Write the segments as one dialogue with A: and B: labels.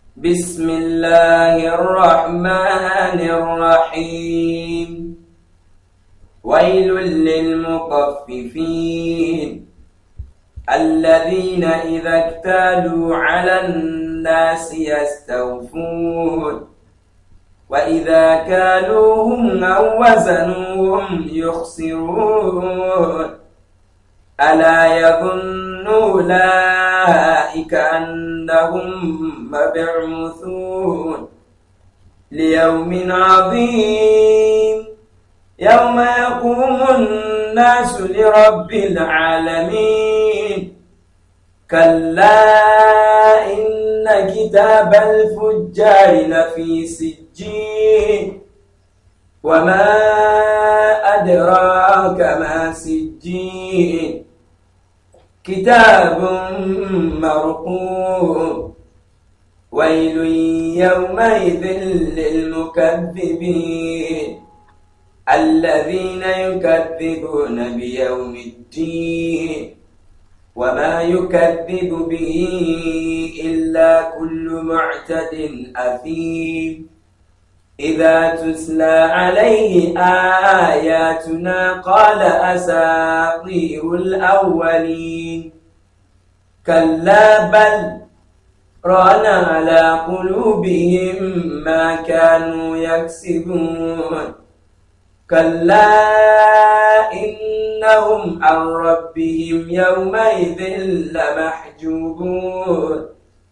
A: بسم الله الرحمن الرحيم. ويل للمطففين الذين إذا اكتالوا على الناس يستوفون وإذا كالوهم أو وزنوهم يخسرون. ألا يظن أولئك أنهم مبعوثون ليوم عظيم يوم يقوم الناس لرب العالمين. كلا إن كتاب الفجار لفي سجين وما أدراك ما سجين كتاب مرقوم. ويل يومئذ للمكذبين الذين يكذبون بيوم الدين وما يكذب به إلا كل معتد أثيم. إذا تتلى عليه آياتنا قال أساطير الأولين. كلا بل ران على قلوبهم ما كانوا يكسبون. كلا إنهم عن ربهم يومئذ لمحجوبون.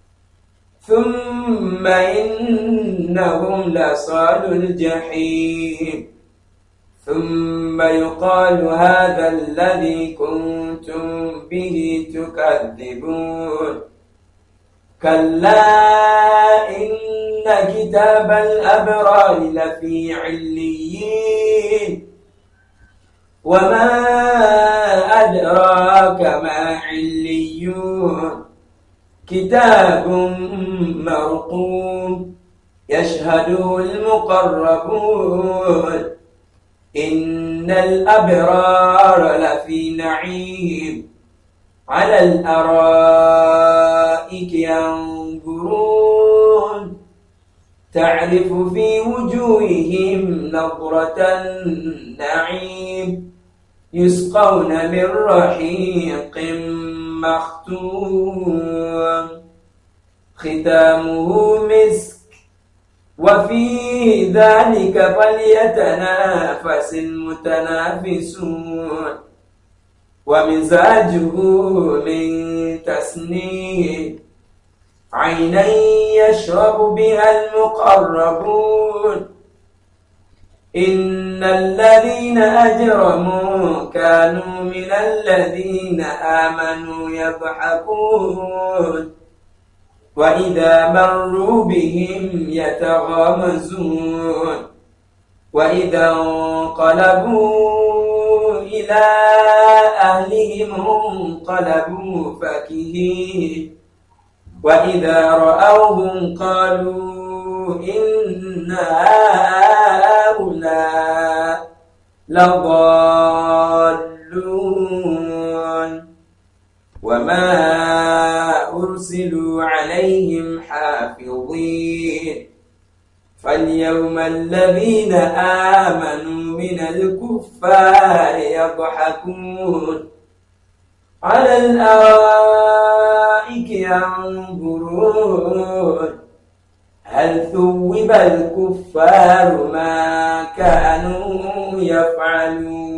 A: ثم إنهم لصال الجحيم. ثم يقال هذا الذي كنتم به تكذبون. كلا إن كتاب الأبرار لفي عليين وما أدراك ما عليون. كتاب مرقوم يشهده المقربون. إن الأبرار لفي نعيم على الأرائك ينظرون تعرف في وجوههم نضرة النعيم يسقون من رحيق مختوم ختامه مسك وفي ذلك فليتنافس المتنافسون. ومزاجه من تسنيم عينا يشرب بها المقربون. إن الذين أجرموا كانوا من الذين آمنوا يضحكون وإذا مروا بهم يتغامزون. وإذا انقلبوا إلى أهلهم انقلبوا فكهين. وإذا رأوهم قالوا إن هؤلاء لضالون. وما أرسلوا عليهم حافظين. فاليوم الذين آمنوا من الكفار يضحكون على الأرائك ينظرون هل ثوب الكفار ما كانوا يفعلون.